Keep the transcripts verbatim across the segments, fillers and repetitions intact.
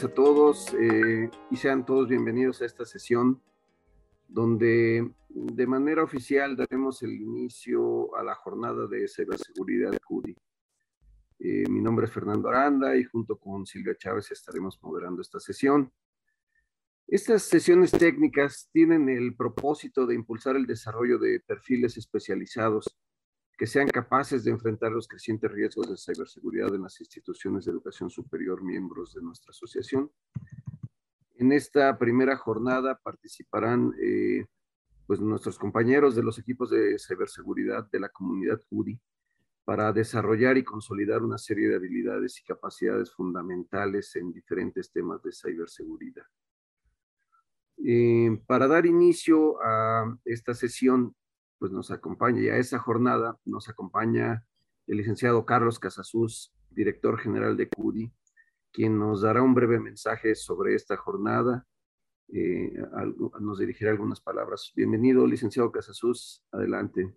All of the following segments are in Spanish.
a todos eh, y sean todos bienvenidos a esta sesión donde de manera oficial daremos el inicio a la jornada de ciberseguridad de C U D I. Eh, mi nombre es Fernando Aranda y junto con Silvia Chávez estaremos moderando esta sesión. Estas sesiones técnicas tienen el propósito de impulsar el desarrollo de perfiles especializados que sean capaces de enfrentar los crecientes riesgos de ciberseguridad en las instituciones de educación superior miembros de nuestra asociación. En esta primera jornada participarán eh, pues nuestros compañeros de los equipos de ciberseguridad de la comunidad C U D I para desarrollar y consolidar una serie de habilidades y capacidades fundamentales en diferentes temas de ciberseguridad. Eh, para dar inicio a esta sesión, pues nos acompaña, y a esa jornada nos acompaña el licenciado Carlos Casasus, director general de C U D I, quien nos dará un breve mensaje sobre esta jornada, eh, algo, nos dirigirá algunas palabras. Bienvenido, licenciado Casasus, adelante.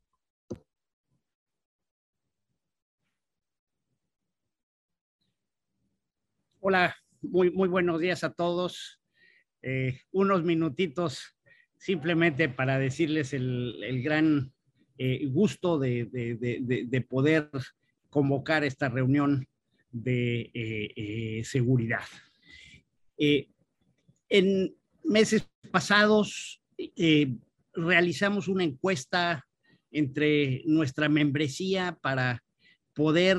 Hola, muy, muy buenos días a todos. Eh, unos minutitos simplemente para decirles el, el gran eh, gusto de, de, de, de poder convocar esta reunión de eh, eh, seguridad. Eh, en meses pasados eh, realizamos una encuesta entre nuestra membresía para poder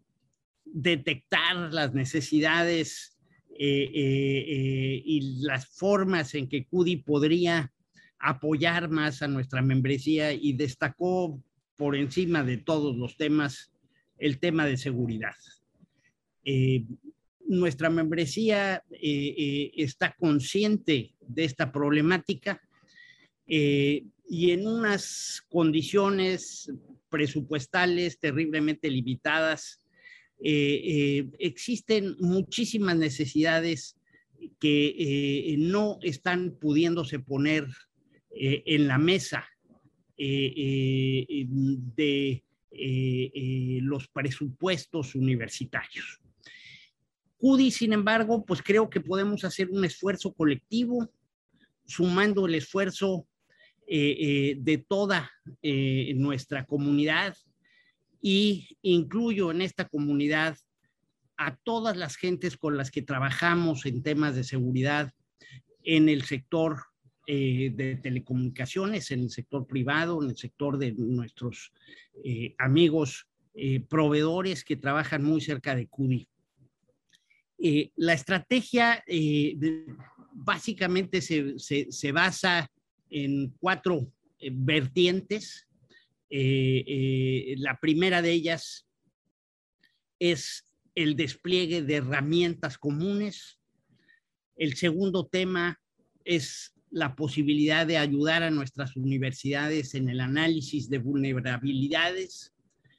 detectar las necesidades eh, eh, eh, y las formas en que C U D I podría apoyar más a nuestra membresía, y destacó por encima de todos los temas el tema de seguridad. Eh, nuestra membresía eh, eh, está consciente de esta problemática eh, y en unas condiciones presupuestales terriblemente limitadas, Eh, eh, existen muchísimas necesidades que eh, no están pudiéndose poner eh, en la mesa eh, eh, de eh, eh, los presupuestos universitarios. C U D I, sin embargo, pues creo que podemos hacer un esfuerzo colectivo, sumando el esfuerzo eh, eh, de toda eh, nuestra comunidad, y incluyo en esta comunidad a todas las gentes con las que trabajamos en temas de seguridad en el sector eh, de telecomunicaciones, en el sector privado, en el sector de nuestros eh, amigos eh, proveedores que trabajan muy cerca de C U D I. Eh, la estrategia eh, de, básicamente se, se, se basa en cuatro eh, vertientes. Eh, eh, la primera de ellas es el despliegue de herramientas comunes. El segundo tema es la posibilidad de ayudar a nuestras universidades en el análisis de vulnerabilidades.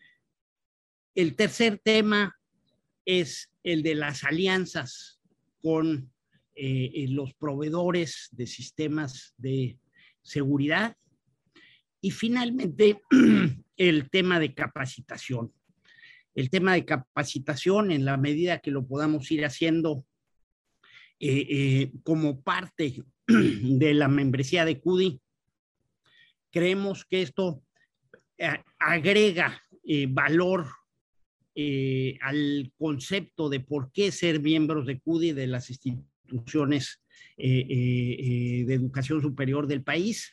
El tercer tema es el de las alianzas con eh, los proveedores de sistemas de seguridad. Y finalmente, el tema de capacitación. El tema de capacitación, en la medida que lo podamos ir haciendo eh, eh, como parte de la membresía de C U D I, creemos que esto eh, agrega eh, valor eh, al concepto de por qué ser miembros de C U D I, de las instituciones eh, eh, de educación superior del país.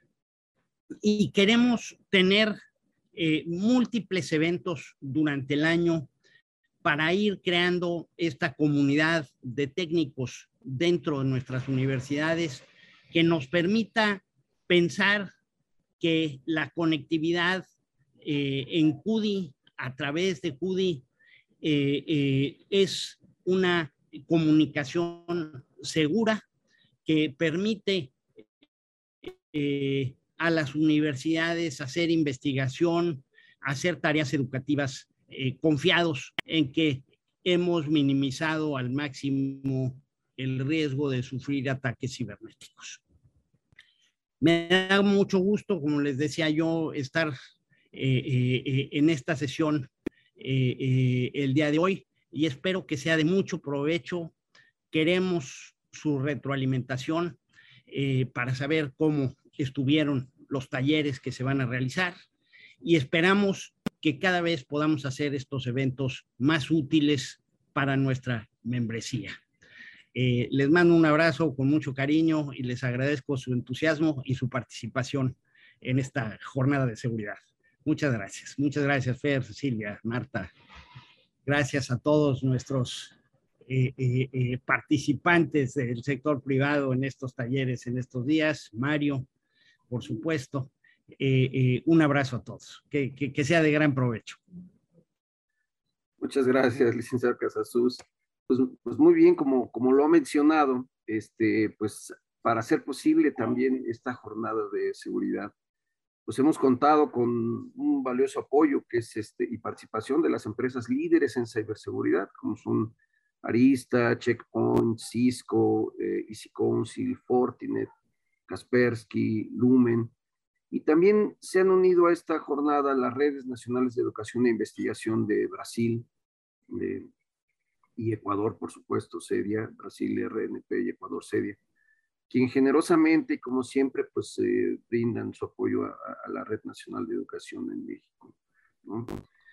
Y queremos tener eh, múltiples eventos durante el año para ir creando esta comunidad de técnicos dentro de nuestras universidades que nos permita pensar que la conectividad eh, en C U D I, a través de C U D I, eh, eh, es una comunicación segura que permite eh, a las universidades hacer investigación, hacer tareas educativas eh, confiados en que hemos minimizado al máximo el riesgo de sufrir ataques cibernéticos. Me da mucho gusto, como les decía yo, estar eh, eh, en esta sesión eh, eh, el día de hoy, y espero que sea de mucho provecho queremos su retroalimentación eh, para saber cómo estuvieron los talleres que se van a realizar y esperamos que cada vez podamos hacer estos eventos más útiles para nuestra membresía. Eh, les mando un abrazo con mucho cariño y les agradezco su entusiasmo y su participación en esta jornada de seguridad. Muchas gracias. Muchas gracias, Fer, Silvia, Marta. Gracias a todos nuestros eh, eh, eh, participantes del sector privado en estos talleres, en estos días. Mario, por supuesto. Eh, eh, un abrazo a todos. Que, que, que sea de gran provecho. Muchas gracias, licenciado Casasus. Pues, pues muy bien, como, como lo ha mencionado, este, pues para hacer posible también esta jornada de seguridad, pues hemos contado con un valioso apoyo que es este, y participación de las empresas líderes en ciberseguridad, como son Arista, Checkpoint, Cisco, eh, Easy Council, Fortinet, Kaspersky, Lumen, y también se han unido a esta jornada las redes nacionales de educación e investigación de Brasil de, y Ecuador, por supuesto, CEDIA, Brasil R N P y Ecuador CEDIA, quien generosamente y como siempre pues eh, brindan su apoyo a, a la Red Nacional de Educación en México, ¿no?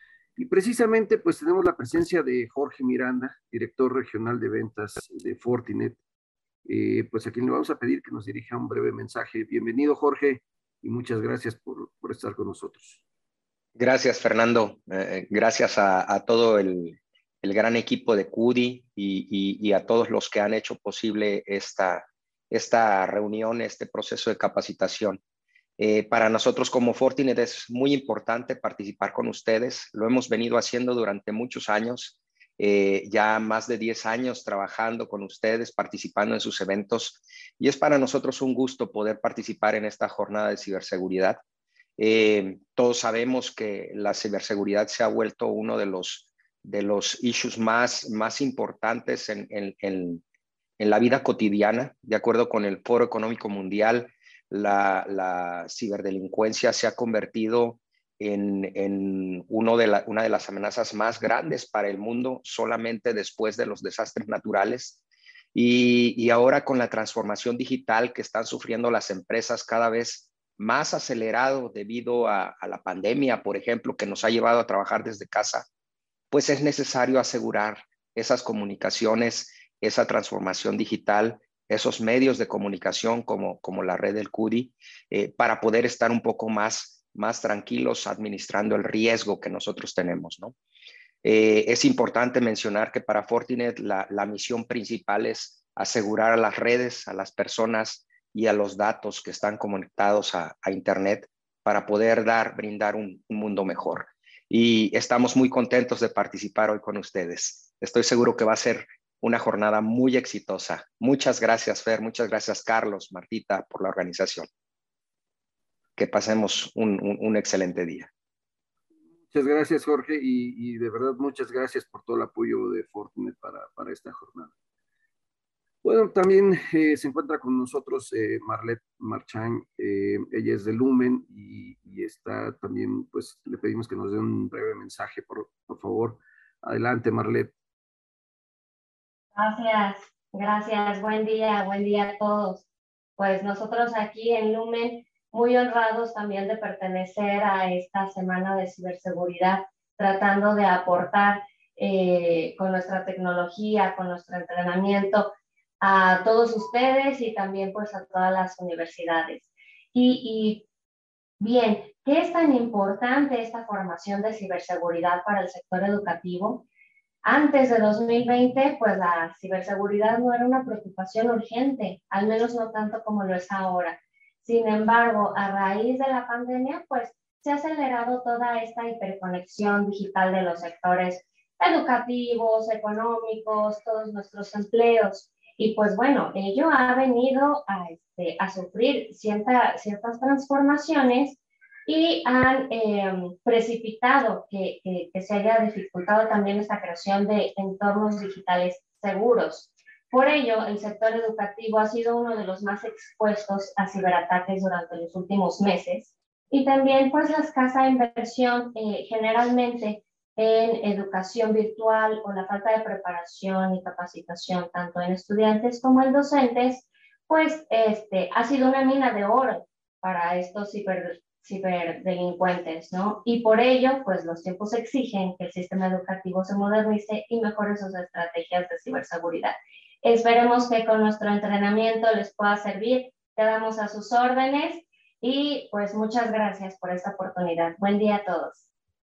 Y precisamente pues tenemos la presencia de Jorge Miranda, director regional de ventas de Fortinet, eh, pues a quien le vamos a pedir que nos dirija un breve mensaje. Bienvenido, Jorge, y muchas gracias por, por estar con nosotros. Gracias, Fernando. Eh, gracias a, a todo el, el gran equipo de CUDI y, y, y a todos los que han hecho posible esta, esta reunión, este proceso de capacitación. Eh, para nosotros como Fortinet es muy importante participar con ustedes. Lo hemos venido haciendo durante muchos años, eh, ya más de diez años trabajando con ustedes, participando en sus eventos. Y es para nosotros un gusto poder participar en esta jornada de ciberseguridad. Eh, todos sabemos que la ciberseguridad se ha vuelto uno de los, de los issues más, más importantes en, en, en, en la vida cotidiana. De acuerdo con el Foro Económico Mundial, la, la ciberdelincuencia se ha convertido en, en uno de la, una de las amenazas más grandes para el mundo, solamente después de los desastres naturales. Y, y ahora con la transformación digital que están sufriendo las empresas cada vez más acelerado debido a, a la pandemia, por ejemplo, que nos ha llevado a trabajar desde casa, pues es necesario asegurar esas comunicaciones, esa transformación digital, esos medios de comunicación como, como la red del CUDI, eh, para poder estar un poco más, más tranquilos administrando el riesgo que nosotros tenemos, ¿no? Eh, es importante mencionar que para Fortinet la, la misión principal es asegurar a las redes, a las personas y a los datos que están conectados a, a Internet para poder dar, brindar un, un mundo mejor. Y estamos muy contentos de participar hoy con ustedes. Estoy seguro que va a ser una jornada muy exitosa. Muchas gracias, Fer. Muchas gracias, Carlos, Martita, por la organización. Que pasemos un, un, un excelente día. Muchas gracias, Jorge, y, y de verdad muchas gracias por todo el apoyo de Fortinet para, para esta jornada. Bueno, también eh, se encuentra con nosotros eh, Marlet Marchand, eh, ella es de Lumen y, y está también, pues le pedimos que nos dé un breve mensaje, por, por favor. Adelante, Marlet. Gracias, gracias, buen día, buen día a todos. Pues nosotros aquí en Lumen, muy honrados también de pertenecer a esta semana de ciberseguridad, tratando de aportar eh, con nuestra tecnología, con nuestro entrenamiento a todos ustedes y también pues a todas las universidades. Y, y bien, ¿qué es tan importante esta formación de ciberseguridad para el sector educativo? Antes de dos mil veinte, pues la ciberseguridad no era una preocupación urgente, al menos no tanto como lo es ahora. Sin embargo, a raíz de la pandemia, pues se ha acelerado toda esta hiperconexión digital de los sectores educativos, económicos, todos nuestros empleos. Y pues bueno, ello ha venido a, este, a sufrir cierta, ciertas transformaciones y han eh, precipitado que, que, que se haya dificultado también esta creación de entornos digitales seguros. Por ello, el sector educativo ha sido uno de los más expuestos a ciberataques durante los últimos meses y también pues la escasa inversión eh, generalmente en educación virtual o la falta de preparación y capacitación tanto en estudiantes como en docentes, pues este, ha sido una mina de oro para estos ciber, ciberdelincuentes, ¿no? Y por ello, pues los tiempos exigen que el sistema educativo se modernice y mejore sus estrategias de ciberseguridad. Esperemos que con nuestro entrenamiento les pueda servir. Quedamos a sus órdenes y pues muchas gracias por esta oportunidad. Buen día a todos.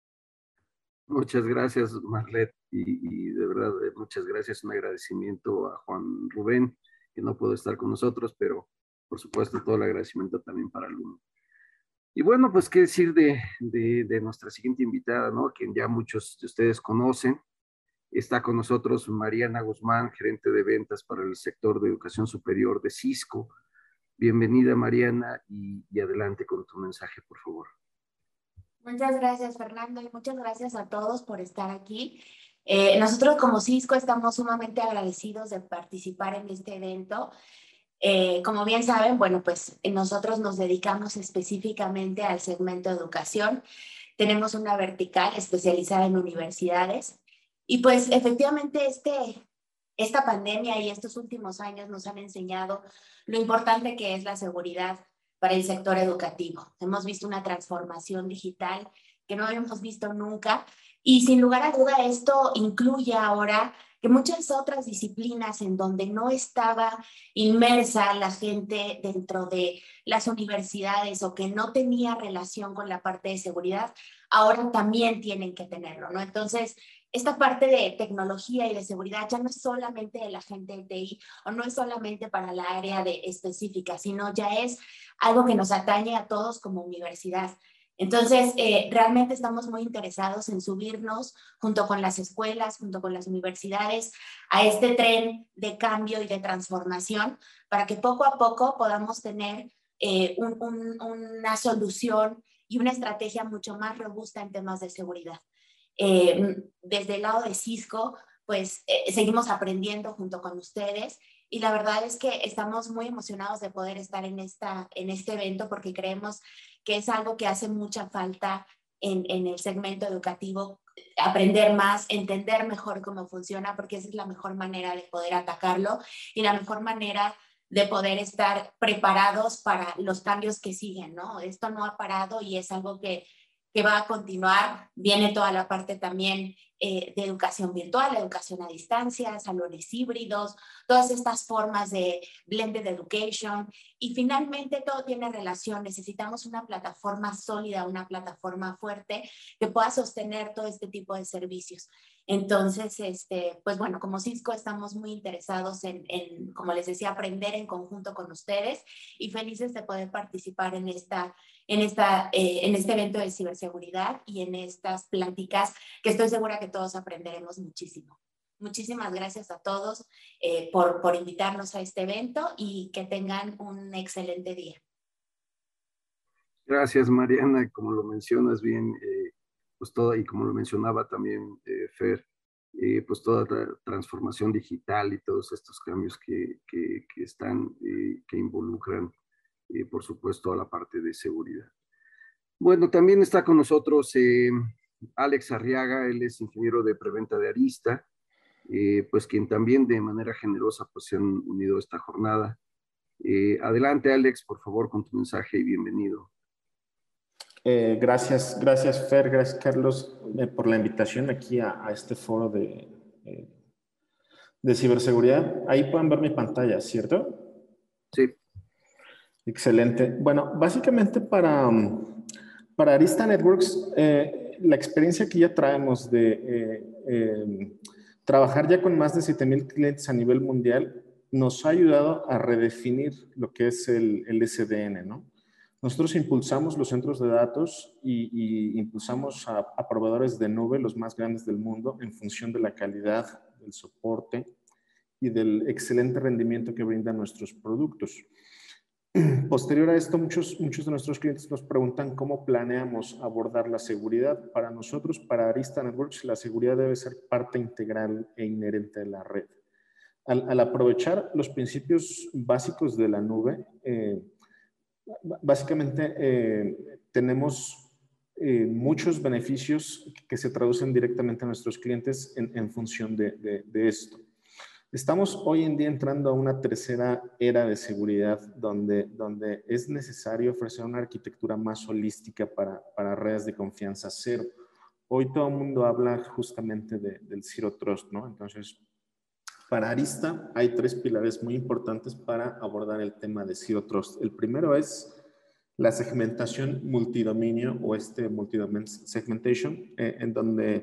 Muchas gracias, Marlet, y, y de verdad, muchas gracias. Un agradecimiento a Juan Rubén, que no pudo estar con nosotros, pero por supuesto todo el agradecimiento también para Luno. Y bueno, pues qué decir de, de, de nuestra siguiente invitada, ¿no? Quien ya muchos de ustedes conocen. Está con nosotros Mariana Guzmán, gerente de ventas para el sector de educación superior de Cisco. Bienvenida, Mariana, y, y adelante con tu mensaje, por favor. Muchas gracias, Fernando, y muchas gracias a todos por estar aquí. Eh, nosotros como Cisco estamos sumamente agradecidos de participar en este evento. Eh, como bien saben, bueno, pues nosotros nos dedicamos específicamente al segmento de educación. Tenemos una vertical especializada en universidades y pues efectivamente este, esta pandemia y estos últimos años nos han enseñado lo importante que es la seguridad para el sector educativo. Hemos visto una transformación digital que no habíamos visto nunca y sin lugar a duda esto incluye ahora que muchas otras disciplinas en donde no estaba inmersa la gente dentro de las universidades o que no tenía relación con la parte de seguridad, ahora también tienen que tenerlo, ¿no? Entonces, esta parte de tecnología y de seguridad ya no es solamente de la gente de T I o no es solamente para la área de específica, sino ya es algo que nos atañe a todos como universidad. Entonces, eh, realmente estamos muy interesados en subirnos junto con las escuelas, junto con las universidades, a este tren de cambio y de transformación para que poco a poco podamos tener eh, un, un, una solución y una estrategia mucho más robusta en temas de seguridad. Eh, desde el lado de Cisco, pues eh, seguimos aprendiendo junto con ustedes y la verdad es que estamos muy emocionados de poder estar en, esta, en este evento porque creemos que es algo que hace mucha falta en, en el segmento educativo, aprender más, entender mejor cómo funciona, porque esa es la mejor manera de poder atacarlo y la mejor manera de poder estar preparados para los cambios que siguen, ¿no? Esto no ha parado y es algo que que va a continuar. Viene toda la parte también eh, de educación virtual, educación a distancia, salones híbridos, todas estas formas de blended education y finalmente todo tiene relación. Necesitamos una plataforma sólida, una plataforma fuerte que pueda sostener todo este tipo de servicios. Entonces, este, pues bueno, como Cisco estamos muy interesados en, en, como les decía, aprender en conjunto con ustedes y felices de poder participar en, esta, en, esta, eh, en este evento de ciberseguridad y en estas pláticas que estoy segura que todos aprenderemos muchísimo. Muchísimas gracias a todos eh, por, por invitarnos a este evento y que tengan un excelente día. Gracias, Mariana. Como lo mencionas bien, eh, pues toda, y como lo mencionaba también eh, Fer, eh, pues toda la transformación digital y todos estos cambios que, que, que están, eh, que involucran, eh, por supuesto, a la parte de seguridad. Bueno, también está con nosotros eh, Alex Arriaga, él es ingeniero de preventa de Arista, eh, pues quien también de manera generosa pues se han unido a esta jornada. Eh, adelante, Alex, por favor, con tu mensaje y bienvenido. Eh, gracias, gracias Fer, gracias Carlos eh, por la invitación aquí a, a este foro de, eh, de ciberseguridad. Ahí pueden ver mi pantalla, ¿cierto? Sí. Excelente. Bueno, básicamente para, para Arista Networks, eh, la experiencia que ya traemos de eh, eh, trabajar ya con más de siete mil clientes a nivel mundial nos ha ayudado a redefinir lo que es el, el S D N, ¿no? Nosotros impulsamos los centros de datos y, y impulsamos a, a proveedores de nube, los más grandes del mundo, en función de la calidad, del soporte y del excelente rendimiento que brindan nuestros productos. Posterior a esto, muchos, muchos de nuestros clientes nos preguntan cómo planeamos abordar la seguridad. Para nosotros, para Arista Networks, la seguridad debe ser parte integral e inherente de la red. Al, al aprovechar los principios básicos de la nube, eh, básicamente eh, tenemos eh, muchos beneficios que se traducen directamente a nuestros clientes en, en función de, de, de esto. Estamos hoy en día entrando a una tercera era de seguridad donde, donde es necesario ofrecer una arquitectura más holística para, para redes de confianza cero. Hoy todo el mundo habla justamente de, del Zero Trust, ¿no? Entonces, para Arista hay tres pilares muy importantes para abordar el tema de Zero Trust. El primero es la segmentación multidominio o este multidomain segmentation, eh, en donde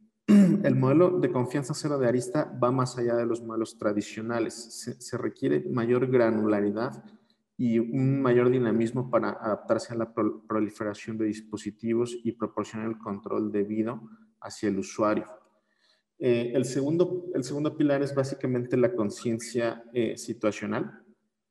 el modelo de confianza cero de Arista va más allá de los modelos tradicionales. Se, se requiere mayor granularidad y un mayor dinamismo para adaptarse a la pro, proliferación de dispositivos y proporcionar el control debido hacia el usuario. Eh, el, segundo, el segundo pilar es básicamente la conciencia eh, situacional.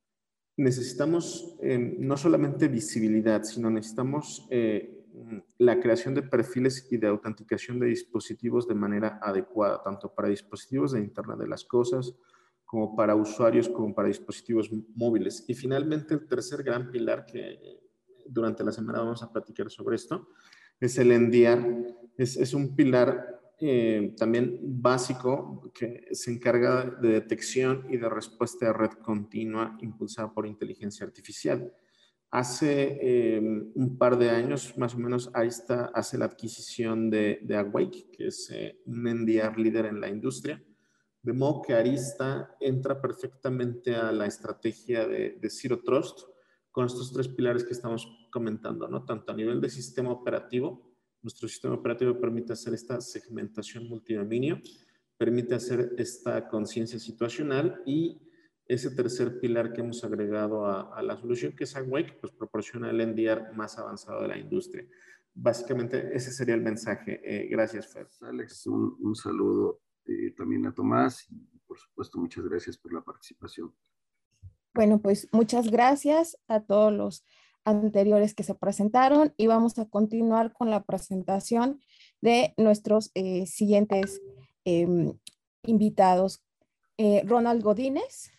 Necesitamos eh, no solamente visibilidad, sino necesitamos eh, la creación de perfiles y de autenticación de dispositivos de manera adecuada, tanto para dispositivos de Internet de las Cosas, como para usuarios, como para dispositivos móviles. Y finalmente, el tercer gran pilar que durante la semana vamos a platicar sobre esto, es el N D R. Es, es un pilar eh, también básico que se encarga de detección y de respuesta de red continua impulsada por inteligencia artificial. Hace eh, un par de años, más o menos, Arista hace la adquisición de, de Awake, que es eh, un N D R líder en la industria. De modo que Arista entra perfectamente a la estrategia de, de Zero Trust con estos tres pilares que estamos comentando, ¿no? Tanto a nivel de sistema operativo, nuestro sistema operativo permite hacer esta segmentación multidominio, permite hacer esta conciencia situacional y ese tercer pilar que hemos agregado a, a la solución, que es Awake, pues proporciona el N D R más avanzado de la industria. Básicamente ese sería el mensaje. Eh, gracias, Fer. Alex, un, un saludo eh, también a Tomás y por supuesto muchas gracias por la participación. Bueno, pues muchas gracias a todos los anteriores que se presentaron y vamos a continuar con la presentación de nuestros eh, siguientes eh, invitados. Eh, Ronald Godínez,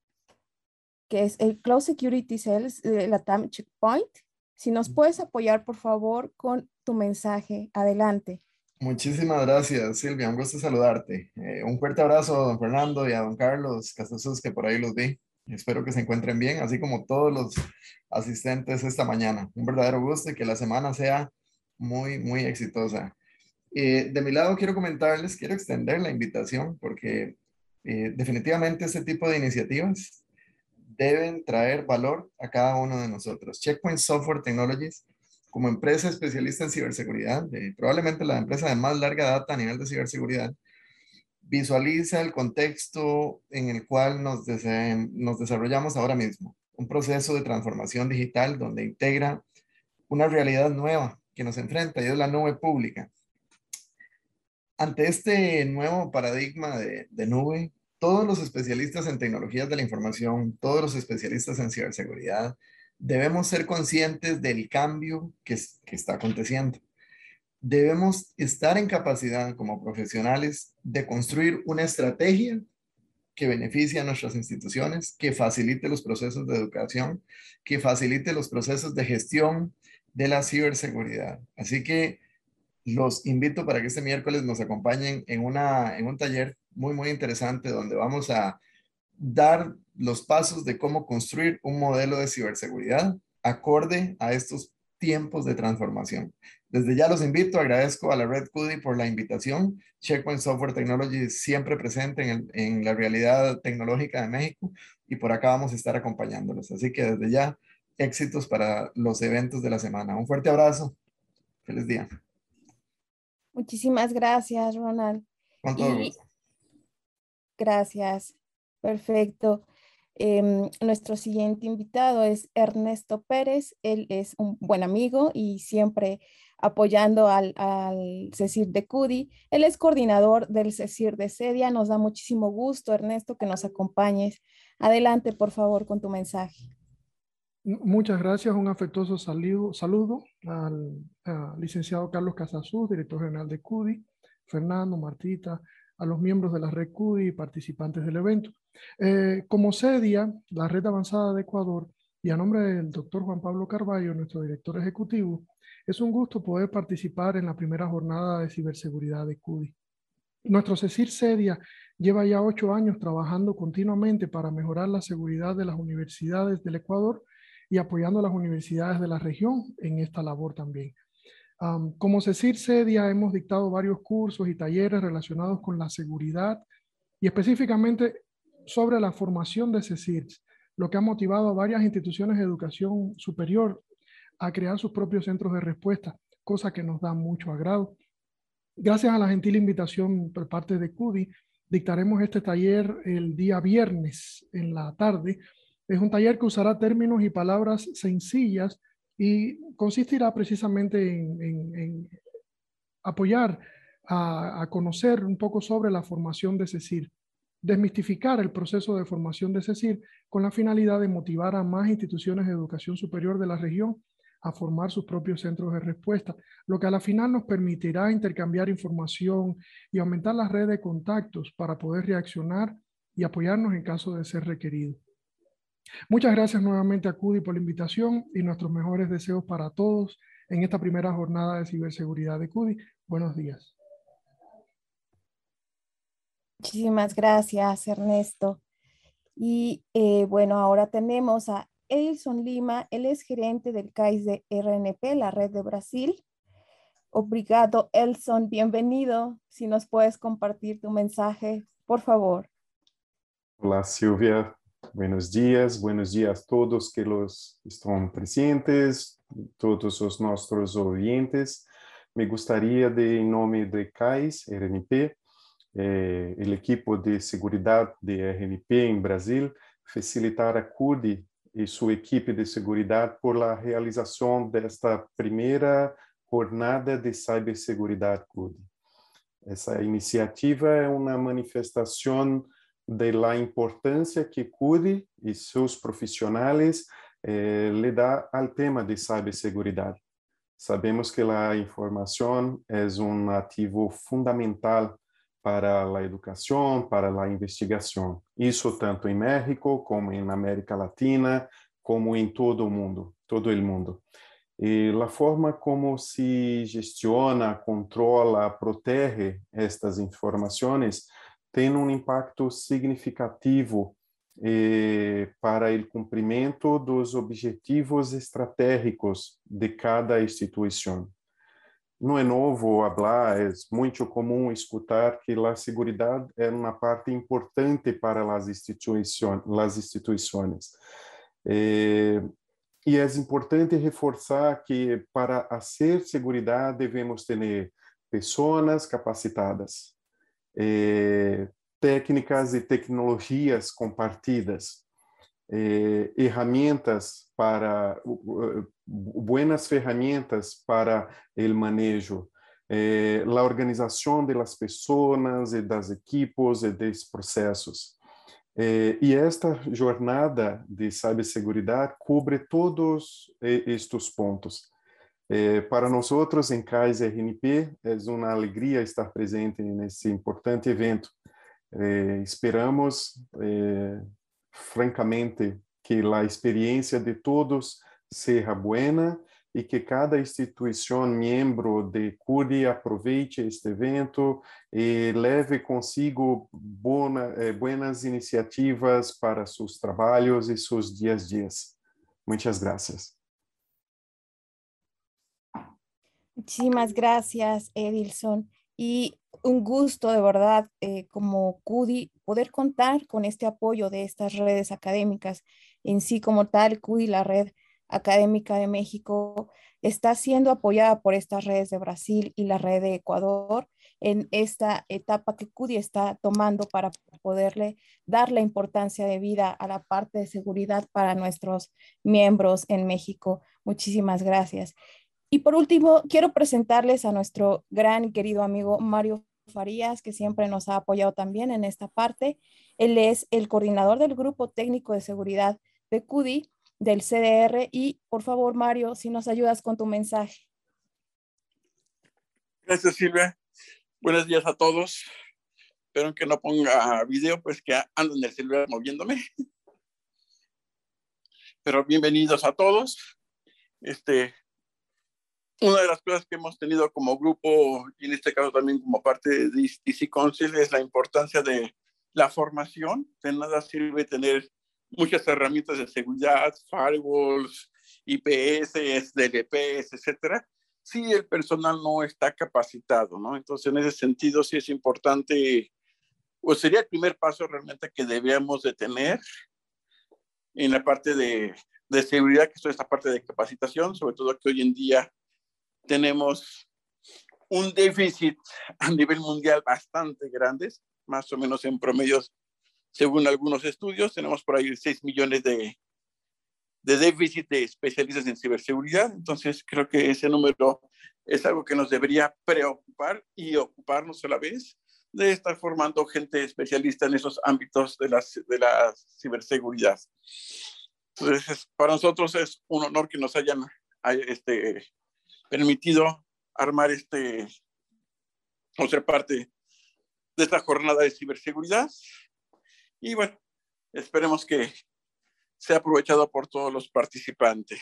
que es el Cloud Security Sales de Latam Checkpoint. Si nos puedes apoyar, por favor, con tu mensaje. Adelante. Muchísimas gracias, Silvia. Un gusto saludarte. Eh, un fuerte abrazo a don Fernando y a don Carlos Casasus, que por ahí los vi. Espero que se encuentren bien, así como todos los asistentes esta mañana. Un verdadero gusto y que la semana sea muy, muy exitosa. Eh, de mi lado quiero comentarles, quiero extender la invitación porque eh, definitivamente este tipo de iniciativas deben traer valor a cada uno de nosotros. Checkpoint Software Technologies, como empresa especialista en ciberseguridad, eh, probablemente la empresa de más larga data a nivel de ciberseguridad, visualiza el contexto en el cual nos, des nos desarrollamos ahora mismo. Un proceso de transformación digital donde integra una realidad nueva que nos enfrenta y es la nube pública. Ante este nuevo paradigma de, de nube, todos los especialistas en tecnologías de la información, todos los especialistas en ciberseguridad, debemos ser conscientes del cambio que, que está aconteciendo. Debemos estar en capacidad como profesionales de construir una estrategia que beneficie a nuestras instituciones, que facilite los procesos de educación, que facilite los procesos de gestión de la ciberseguridad. Así que los invito para que este miércoles nos acompañen en, una, en un taller muy, muy interesante donde vamos a dar los pasos de cómo construir un modelo de ciberseguridad acorde a estos tiempos de transformación. Desde ya los invito, agradezco a la Red CUDI por la invitación. Checkpoint Software Technology siempre presente en, el, en la realidad tecnológica de México y por acá vamos a estar acompañándolos. Así que desde ya, éxitos para los eventos de la semana. Un fuerte abrazo. Feliz día. Muchísimas gracias, Ronald. Con todo y... gusto. Gracias. Perfecto. Eh, nuestro siguiente invitado es Ernesto Pérez. Él es un buen amigo y siempre apoyando al, al CECIR de CUDI. Él es coordinador del CECIR de CEDIA. Nos da muchísimo gusto, Ernesto, que nos acompañes. Adelante, por favor, con tu mensaje. Muchas gracias. Un afectuoso saludo, saludo al, al licenciado Carlos Casasus, director general de CUDI, Fernando, Martita, a los miembros de la red CUDI y participantes del evento. Eh, como CEDIA, la red avanzada de Ecuador, y a nombre del doctor Juan Pablo Carballo, nuestro director ejecutivo, es un gusto poder participar en la primera jornada de ciberseguridad de CUDI. Nuestro CECIR CEDIA lleva ya ocho años trabajando continuamente para mejorar la seguridad de las universidades del Ecuador y apoyando a las universidades de la región en esta labor también. Um, como CECIR CEDIA hemos dictado varios cursos y talleres relacionados con la seguridad y específicamente sobre la formación de CECIRs, lo que ha motivado a varias instituciones de educación superior a crear sus propios centros de respuesta, cosa que nos da mucho agrado. Gracias a la gentil invitación por parte de CUDI, dictaremos este taller el día viernes en la tarde. Es un taller que usará términos y palabras sencillas y consistirá precisamente en, en, en apoyar a, a conocer un poco sobre la formación de CECIR, desmistificar el proceso de formación de CECIR con la finalidad de motivar a más instituciones de educación superior de la región a formar sus propios centros de respuesta, lo que a la final nos permitirá intercambiar información y aumentar la red de contactos para poder reaccionar y apoyarnos en caso de ser requerido. Muchas gracias nuevamente a CUDI por la invitación y nuestros mejores deseos para todos en esta primera jornada de ciberseguridad de CUDI. Buenos días. Muchísimas gracias, Ernesto. Y eh, bueno, ahora tenemos a Edilson Lima, él es gerente del C A I S de R N P, la red de Brasil. Obrigado, Elson, bienvenido. Si nos puedes compartir tu mensaje, por favor. Hola, Silvia. Buenos días. Buenos días a todos que los están presentes, todos os nossos ouvintes. Me gustaría, de, em nome de C A I S, R N P, eh, o equipo de seguridade de R N P em Brasil, facilitar a CUDI e sua equipe de seguridade por la realização desta primeira jornada de ciberseguridade CUDI. Essa iniciativa é uma manifestação de la importância que CUDI e seus profissionais eh, le dá ao tema de ciberseguridade. Sabemos que a informação é um ativo fundamental para a educação, para a investigação. Isso tanto em México, como em América Latina, como em todo o mundo, todo o mundo. E a forma como se gestiona, controla, protege estas informações tem um impacto significativo eh, para o cumprimento dos objetivos estratégicos de cada instituição. Não é novo falar, é muito comum escutar que a segurança é uma parte importante para as instituições. As instituições. Eh, e é importante reforçar que para fazer segurança devemos ter pessoas capacitadas, eh, técnicas e tecnologias compartidas, eh, ferramentas para uh, buenas ferramentas para o manejo, eh, a organização das pessoas e das equipos e dos processos. Eh, e esta jornada de ciberseguridade cobre todos estes pontos. Eh, para nós outros, em C A I S R N P, é uma alegria estar presente nesse importante evento. Eh, esperamos, eh, francamente, que a experiência de todos seja boa e que cada instituição membro de CUDI aproveite este evento e leve consigo bona, eh, buenas iniciativas para seus trabalhos e seus dias a dias. Muitas graças. Muchísimas gracias, Edilson. Y un gusto, de verdad, eh, como CUDI, poder contar con este apoyo de estas redes académicas. En sí, como tal, CUDI, la Red Académica de México, está siendo apoyada por estas redes de Brasil y la red de Ecuador en esta etapa que CUDI está tomando para poderle dar la importancia de vida a la parte de seguridad para nuestros miembros en México. Muchísimas gracias. Y por último, quiero presentarles a nuestro gran y querido amigo Mario Farías, que siempre nos ha apoyado también en esta parte. Él es el coordinador del Grupo Técnico de Seguridad de CUDI, del C D R. Y por favor, Mario, si nos ayudas con tu mensaje. Gracias, Silvia. Buenos días a todos. Espero que no ponga video, pues que ando en el celular moviéndome. pero bienvenidos a todos. Este, una de las cosas que hemos tenido como grupo, y en este caso también como parte de D C Council, es la importancia de la formación. De nada sirve tener muchas herramientas de seguridad, firewalls, I P S, D L Ps, etcétera, si el personal no está capacitado, ¿no? Entonces, en ese sentido, sí es importante, pues sería el primer paso realmente que debíamos de tener en la parte de, de seguridad, que es esta parte de capacitación, sobre todo que hoy en día tenemos un déficit a nivel mundial bastante grande, más o menos en promedios, según algunos estudios, tenemos por ahí seis millones de, de déficit de especialistas en ciberseguridad. Entonces, creo que ese número es algo que nos debería preocupar y ocuparnos a la vez de estar formando gente especialista en esos ámbitos de la, de la ciberseguridad. Entonces, para nosotros es un honor que nos hayan este, permitido armar este, o ser parte de esta jornada de ciberseguridad. Y bueno, esperemos que sea aprovechado por todos los participantes.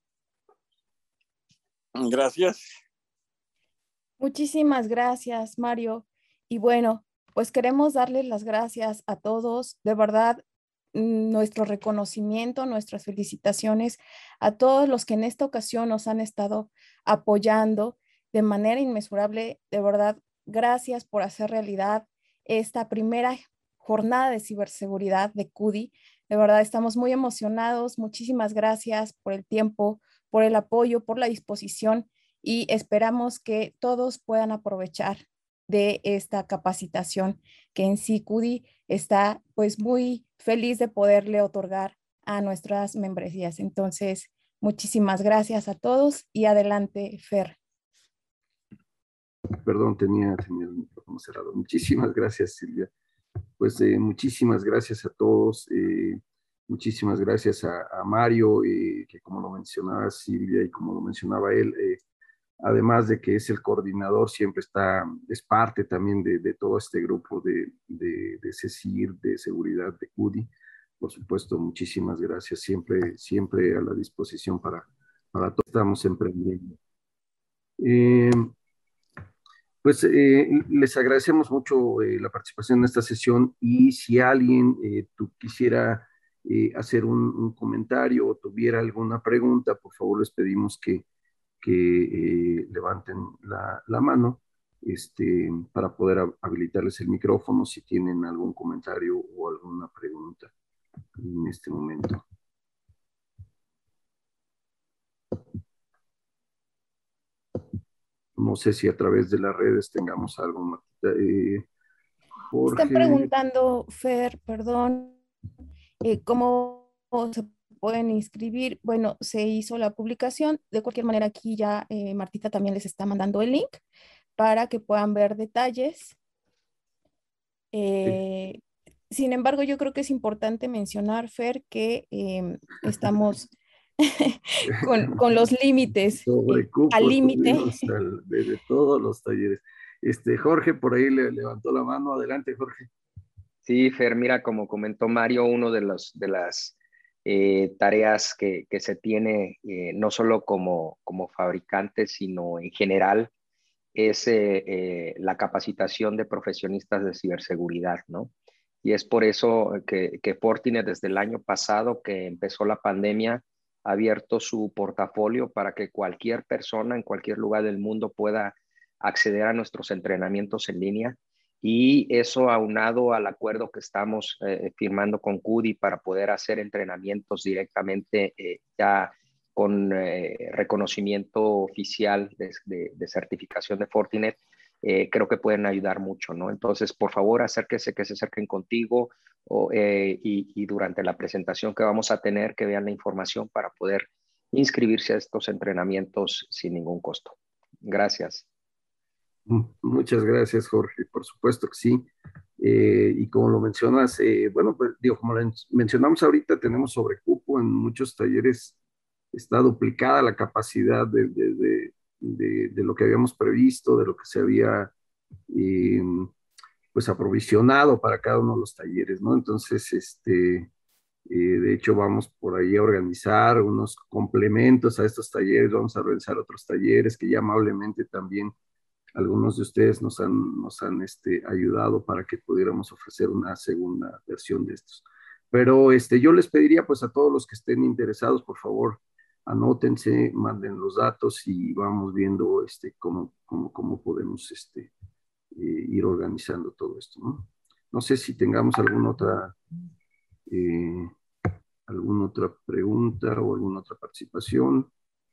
Gracias. Muchísimas gracias, Mario. Y bueno, pues queremos darles las gracias a todos. De verdad, nuestro reconocimiento, nuestras felicitaciones a todos los que en esta ocasión nos han estado apoyando de manera inmesurable. De verdad, gracias por hacer realidad esta primera jornada de ciberseguridad de CUDI. De verdad, estamos muy emocionados. Muchísimas gracias por el tiempo, por el apoyo, por la disposición y esperamos que todos puedan aprovechar de esta capacitación que en sí CUDI está pues muy feliz de poderle otorgar a nuestras membresías. Entonces, muchísimas gracias a todos y adelante, Fer. Perdón, tenía, tenía el micrófono cerrado. Muchísimas gracias, Silvia. Pues eh, muchísimas gracias a todos. Eh, muchísimas gracias a, a Mario, eh, que como lo mencionaba Silvia y como lo mencionaba él, eh, además de que es el coordinador, siempre está, es parte también de, de todo este grupo de, de, de CECIR, de seguridad de CUDI. Por supuesto, muchísimas gracias, siempre, siempre a la disposición para, para todos, estamos emprendiendo. Eh, pues eh, les agradecemos mucho eh, la participación en esta sesión y si alguien eh, tú quisiera eh, hacer un, un comentario o tuviera alguna pregunta, por favor les pedimos que que eh, levanten la, la mano este, para poder habilitarles el micrófono si tienen algún comentario o alguna pregunta en este momento. No sé si a través de las redes tengamos algo, Martita. Eh, Jorge. Están preguntando, Fer, perdón, eh, ¿cómo se pueden inscribir? Bueno, se hizo la publicación. De cualquier manera, aquí ya eh, Martita también les está mandando el link para que puedan ver detalles. Eh, sí. Sin embargo, yo creo que es importante mencionar, Fer, que eh, estamos con, con los límites. Sobre cupos, al límite. De, de todos los talleres. Este, Jorge, por ahí le levantó la mano. Adelante, Jorge. Sí, Fer, mira, como comentó Mario, uno de, los, de las eh, tareas que, que se tiene, eh, no solo como, como fabricante, sino en general, es eh, eh, la capacitación de profesionistas de ciberseguridad, ¿no? Y es por eso que, que Fortinet desde el año pasado que empezó la pandemia ha abierto su portafolio para que cualquier persona en cualquier lugar del mundo pueda acceder a nuestros entrenamientos en línea. Y eso aunado al acuerdo que estamos eh, firmando con CUDI para poder hacer entrenamientos directamente eh, ya con eh, reconocimiento oficial de, de, de certificación de Fortinet, eh, creo que pueden ayudar mucho, ¿no? Entonces, por favor, acérquese, que se acerquen contigo o, eh, y, y durante la presentación que vamos a tener, que vean la información para poder inscribirse a estos entrenamientos sin ningún costo. Gracias. Muchas gracias, Jorge. Por supuesto que sí. Eh, y como lo mencionas, eh, bueno, pues digo, como lo mencionamos ahorita, tenemos sobrecupo en muchos talleres. Está duplicada la capacidad de, de, de, de, de lo que habíamos previsto, de lo que se había eh, pues aprovisionado para cada uno de los talleres, ¿no? Entonces, este, Eh, de hecho, vamos por ahí a organizar unos complementos a estos talleres, vamos a realizar otros talleres que ya amablemente también algunos de ustedes nos han, nos han este, ayudado para que pudiéramos ofrecer una segunda versión de estos. Pero este, yo les pediría pues a todos los que estén interesados, por favor, anótense, manden los datos y vamos viendo este, cómo, cómo, cómo podemos este, eh, ir organizando todo esto, ¿no? No sé si tengamos alguna otra, eh, alguna otra pregunta o alguna otra participación.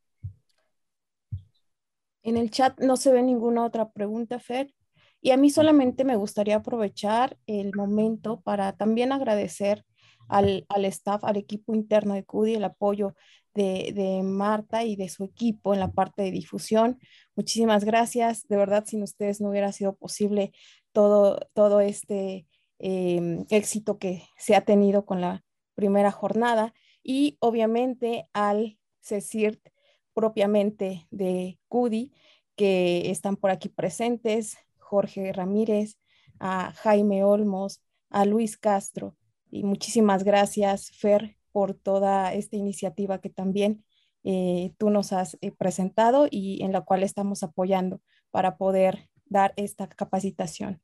En el chat no se ve ninguna otra pregunta, Fer. Y a mí solamente me gustaría aprovechar el momento para también agradecer al, al staff, al equipo interno de CUDI, el apoyo de, de Marta y de su equipo en la parte de difusión. Muchísimas gracias. De verdad, sin ustedes no hubiera sido posible todo, todo este eh, éxito que se ha tenido con la primera jornada. Y obviamente al CECIRT propiamente de CUDI, que están por aquí presentes, Jorge Ramírez, a Jaime Olmos, a Luis Castro, y muchísimas gracias, Fer, por toda esta iniciativa que también eh, tú nos has eh, presentado y en la cual estamos apoyando para poder dar esta capacitación.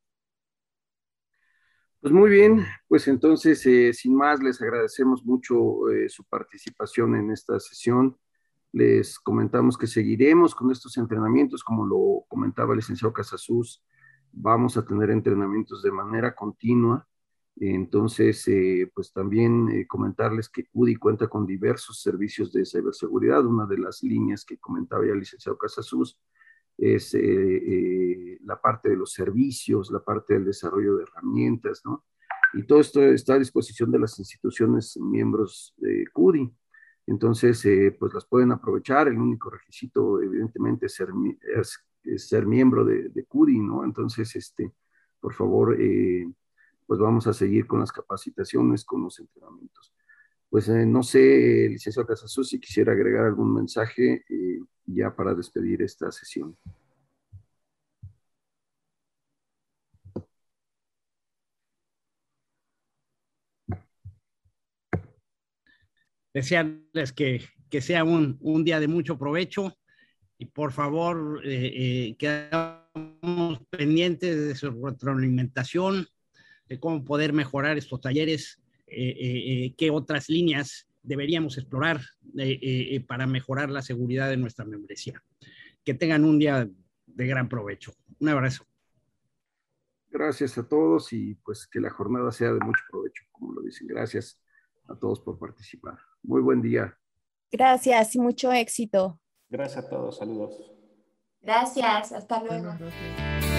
Pues muy bien, pues entonces, eh, sin más, les agradecemos mucho eh, su participación en esta sesión. Les comentamos que seguiremos con estos entrenamientos, como lo comentaba el licenciado Casasus, vamos a tener entrenamientos de manera continua. Entonces, eh, pues también eh, comentarles que CUDI cuenta con diversos servicios de ciberseguridad. Una de las líneas que comentaba ya el licenciado Casasus es eh, eh, la parte de los servicios, la parte del desarrollo de herramientas, ¿no? Y todo esto está a disposición de las instituciones miembros de CUDI. Entonces, eh, pues las pueden aprovechar. El único requisito, evidentemente, es ser, es, es ser miembro de, de CUDI, ¿no? Entonces, este, por favor, eh, pues vamos a seguir con las capacitaciones, con los entrenamientos. Pues eh, no sé, licenciado Casasus, si quisiera agregar algún mensaje eh, ya para despedir esta sesión. Desearles que, que sea un, un día de mucho provecho y por favor eh, eh, quedamos pendientes de su retroalimentación, de cómo poder mejorar estos talleres, eh, eh, qué otras líneas deberíamos explorar eh, eh, para mejorar la seguridad de nuestra membresía. Que tengan un día de gran provecho. Un abrazo. Gracias a todos y pues que la jornada sea de mucho provecho, como lo dicen. Gracias a todos por participar. Muy buen día. Gracias y mucho éxito. Gracias a todos. Saludos. Gracias. Hasta luego. Bueno, gracias.